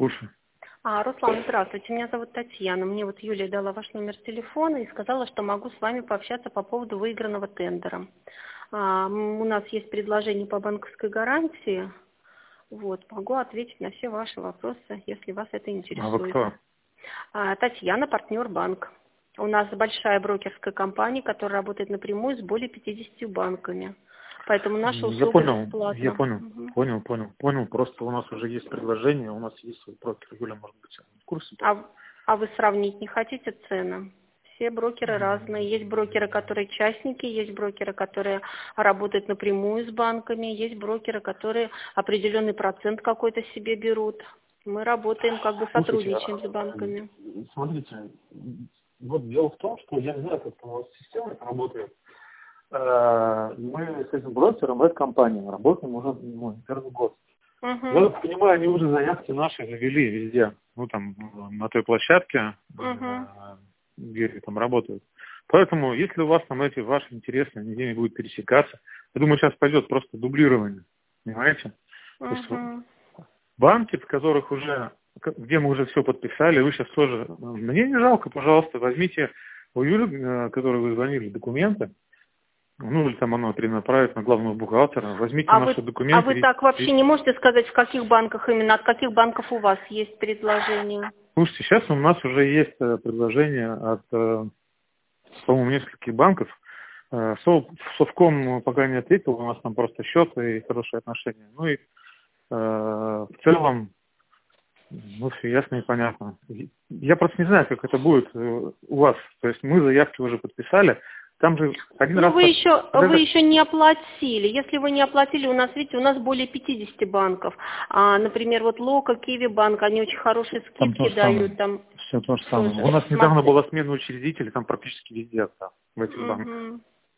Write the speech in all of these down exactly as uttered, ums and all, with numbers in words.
слушаю. А, Руслан, здравствуйте, меня зовут Татьяна. Мне вот Юлия дала ваш номер телефона и сказала, что могу с вами пообщаться по поводу выигранного тендера. А, у нас есть предложение по банковской гарантии. Вот, могу ответить на все ваши вопросы, если вас это А вы интересует. кто? А, Татьяна, партнер банк. У нас большая брокерская компания, которая работает напрямую с более пятьюдесятью банками. Поэтому наша Я услуга понял, бесплатна. я понял, Мгм. понял, понял, понял. Просто у нас уже есть предложение, у нас есть свой брокер. Юля, может быть, в курсе? А, а вы сравнить не хотите цены? Все брокеры разные. Есть брокеры, которые частники, есть брокеры, которые работают напрямую с банками, есть брокеры, которые определенный процент какой-то себе берут. Мы работаем, как бы Слушайте, сотрудничаем с а, банками. смотрите, вот дело в том, что я не знаю, как у вас система работает. Э, Мы с этим брокером в этой компании работаем уже ну, первый год. Угу. Я так понимаю, они уже заявки наши завели везде, ну там на той площадке, Угу. э, где они там работают. Поэтому, если у вас там эти ваши интересы нигде не будут пересекаться, я думаю, сейчас пойдет просто дублирование, понимаете? То есть Угу. банки, в которых уже, где мы уже все подписали, вы сейчас тоже, мне не жалко, пожалуйста, возьмите у Юли, которой вы звонили, документы, ну или там оно перенаправить на главного бухгалтера, возьмите А наши вы, а документы. вы И, так вообще и, не можете сказать, в каких банках именно, от каких банков у вас есть предложение? слушайте, сейчас у нас уже есть э, предложение от, э, по-моему, нескольких банков. Э, Сов- Совком пока не ответил, у нас там просто счет и хорошие отношения. Ну и э, в целом, ну все ясно и понятно. Я просто не знаю, как это будет э, у вас. То есть мы заявки уже подписали. Там же один Ну, раз... вы под- еще, вы подожди. еще не оплатили. Если вы не оплатили, у нас, видите, у нас более пятидесяти банков. А, например, вот Лока, Киви банк, они очень хорошие Там то скидки же дают. самое. Там Все то же самое. тоже. У нас недавно Смотри. была смена учредителей, там практически везде да, в этих банках. Мгм.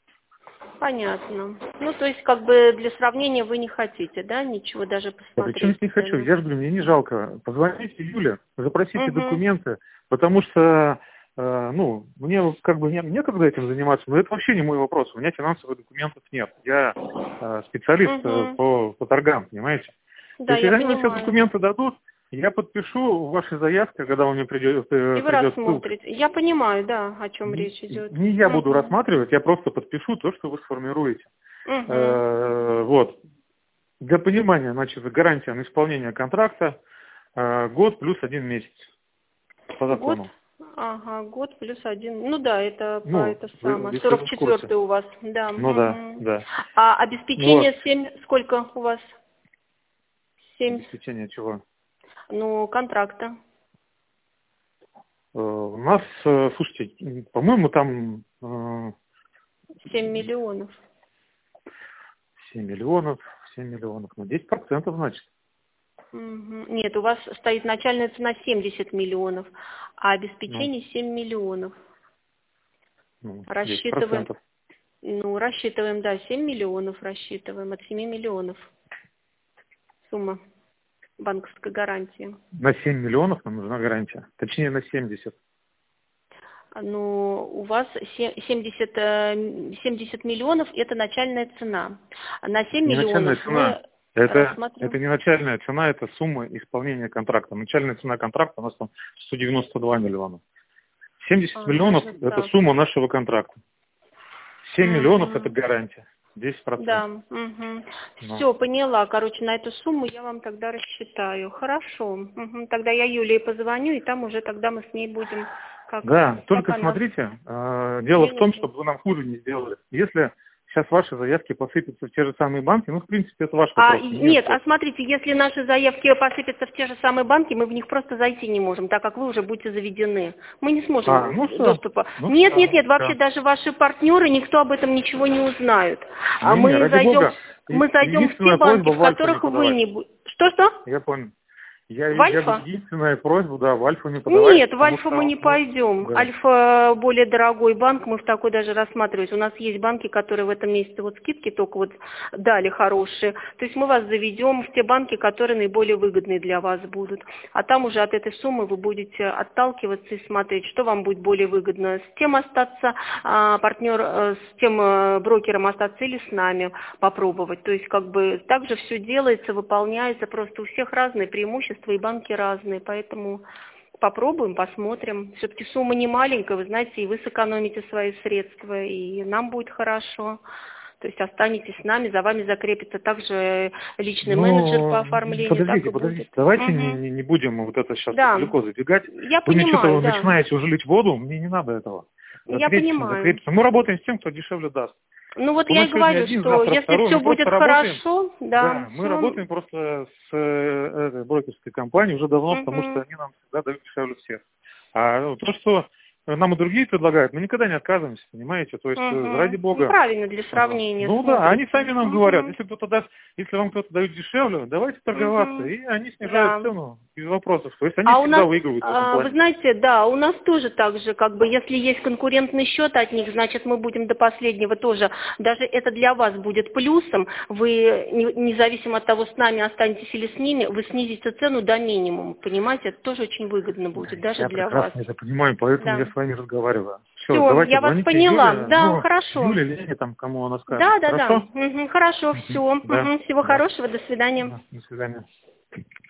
Понятно. Ну, то есть, как бы для сравнения вы не хотите, да, ничего даже Я причем посмотреть не хочу. цены. Я же говорю, мне не жалко. Позвоните Юле, запросите Угу. документы, потому что, э, ну, мне вот как бы не, некогда этим заниматься, но это вообще не мой вопрос. У меня финансовых документов нет. Я э, специалист э, Угу. по, по торгам, понимаете? То Да, есть, я если они мне сейчас понимаю. документы дадут, я подпишу ваши заявки, когда у меня придет, И э, вы придет ссылка. рассмотрите. Я понимаю, да, о чем Не, речь идет. не я буду Угу. рассматривать, я просто подпишу то, что вы сформируете. Угу. Э, Вот. Для понимания, значит, гарантия на исполнение контракта э, год плюс один месяц по Год, закону. ага, год плюс один. Ну да, это по Ну, это вы, самое. если Сорок вы в курсе. четвертый у вас, да. Ну да, Мгм. да. А Вот. обеспечение семь, сколько у вас? Семь, Обеспечение чего? ну, контракта. Э, У нас, э, слушайте, по-моему, там э, Семь миллионов. семь миллионов, семь миллионов, ну десять процентов, значит. Мгм. Нет, у вас стоит начальная цена семьдесят миллионов, а Ну, обеспечение семь миллионов. ну десять Рассчитываем, процентов. ну, рассчитываем, да, семь миллионов рассчитываем, от семи миллионов сумма банковской гарантии. На семь миллионов нам нужна гарантия. Точнее, на семьдесят. Ну, у вас се- семьдесят, э, семьдесят миллионов – это начальная цена. На семь Не начальная миллионов цена. мы Это, это рассматриваем. не начальная цена, это сумма исполнения контракта. Начальная цена контракта у нас там сто девяносто два миллиона. семьдесят А, миллионов даже – это так. сумма нашего контракта. семь миллионов – это Мгм. гарантия. десять Да, процентов. угу. Ну. Все, поняла. Короче, на эту сумму я вам тогда рассчитаю. Хорошо. Мгм. Тогда я Юлии позвоню, и там уже тогда мы с ней будем, как, Да, как только она смотрите, э, дело в том, денежный. чтобы вы нам хуже не сделали. Если сейчас ваши заявки посыпятся в те же самые банки, ну, в принципе, это ваш А, вопрос, и- не нет, нет. а смотрите, если наши заявки посыпятся в те же самые банки, мы в них просто зайти не можем, так как вы уже будете заведены. Мы не А, сможем ну все, доступа. ну Нет, нет, все, нет, вообще все. даже ваши партнеры, никто об этом ничего не узнают. А Не-не, мы ради зайдем, бога, мы е- зайдем в те единственная банки, просьба в в Альфу не которых вы подавать. не будете. Что-что? Я понял. Я, В я говорю, Альфа? единственная просьба, да, в Альфу не подавайте, Нет, в потому Альфа мы что, не ну, пойдем. да. Альфа более дорогой банк, мы в такой даже рассматривать. У нас есть банки, которые в этом месяце вот скидки только вот дали хорошие. То есть мы вас заведем в те банки, которые наиболее выгодные для вас будут. А там уже от этой суммы вы будете отталкиваться и смотреть, что вам будет более выгодно. С тем остаться, а, партнер, э, с тем э, брокером остаться или с нами попробовать. То есть как бы так же все делается, выполняется, просто у всех разные преимущества обстоятельства, и банки разные, поэтому попробуем, посмотрим. Все-таки сумма не маленькая, вы знаете, и вы сэкономите свои средства, и нам будет хорошо. То есть останетесь с нами, за вами закрепится также личный Ну, менеджер по оформлению. подождите, так и подождите, будет. давайте Угу. не, не будем вот это сейчас Да. далеко забегать. Я Вы мне понимаю, что-то да. начинаете уже лить воду, мне не надо этого. Я Закрепимся, понимаю. закрепимся. Мы работаем с тем, кто дешевле даст. Ну вот У я нас и сегодня говорю, один, что завтра если второй. все Мы будет просто работаем. хорошо, да, Да, мы всё. работаем просто с э, этой брокерской компанией уже давно, Мгм. потому что они нам всегда дают дешевле всех. А ну, то, что нам и другие предлагают, мы никогда не отказываемся, понимаете? То есть, Мгм. ради Ну, бога. правильно, для Ага. сравнения Ну да, они смотрите. сами нам Мгм. говорят, если кто-то даст, если вам кто-то дает дешевле, давайте торговаться. Мгм. И они снижают Да. цену без вопросов. То есть они А у всегда нас, выигрывают в этом а, вы плане. знаете, да, у нас тоже так же, как бы, если есть конкурентный счет от них, значит, мы будем до последнего тоже, даже это для вас будет плюсом, вы, не- независимо от того, с нами останетесь или с ними, вы снизите цену до минимума, понимаете, это тоже очень выгодно будет, даже Я для вас. прекрасно это понимаю, поэтому Да. я с вами разговариваю. Все, Все, давайте я вас звоните поняла, Юле, да, ну, хорошо. Юле, Лене, там, кому она скажет. Да, да, да, Хорошо? Мгм, хорошо, Мгм. все, Да, всего да, хорошего, до свидания. да. До свидания.